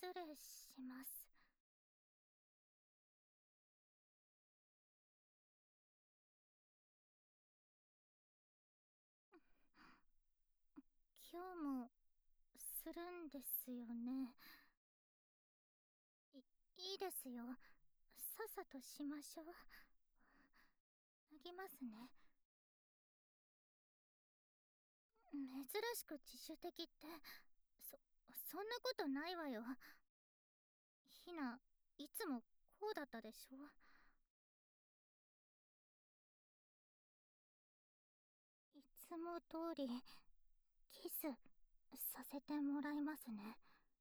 失礼します。今日もするんですよね。いいいですよ。さっさとしましょう。脱ぎますね。珍しく自主的って、そそんなことないわよ。ひな、いつもこうだったでしょ。いつも通りキスさせてもらいますね。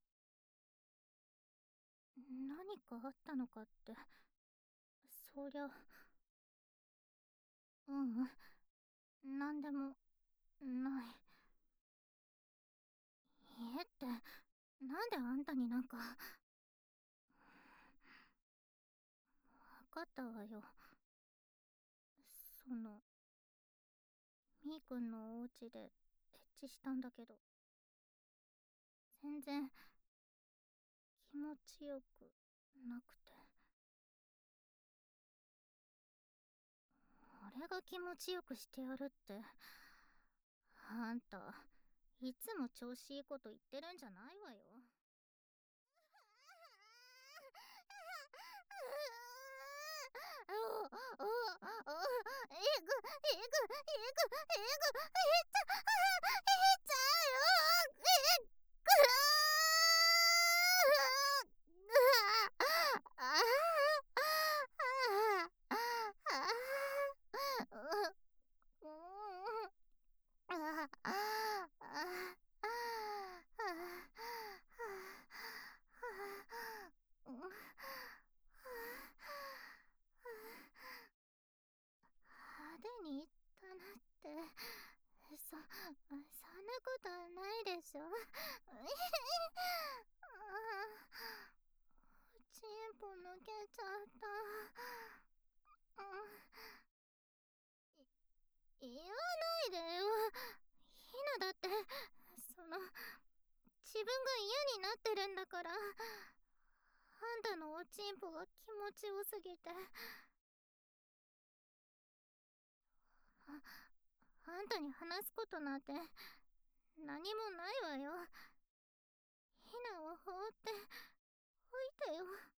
何かあったのかって、そりゃ、ううん、なんでもない。家って、なんであんたになんか。わかったわよ。その、みーくんのお家でエッチしたんだけど、全然気持ちよくなくて。俺が気持ちよくしてやるって。あんた、いつも調子いいこと言ってるんじゃないわよ。派手に言ったなって。そんなことないでしょ。チンポ抜けちゃった。言わないでよ。ひなだって、自分が嫌になってるんだから。あんたのおちんぽが気持ちよすぎて。あんたに話すことなんて何もないわよ。ひなを放っておいてよ。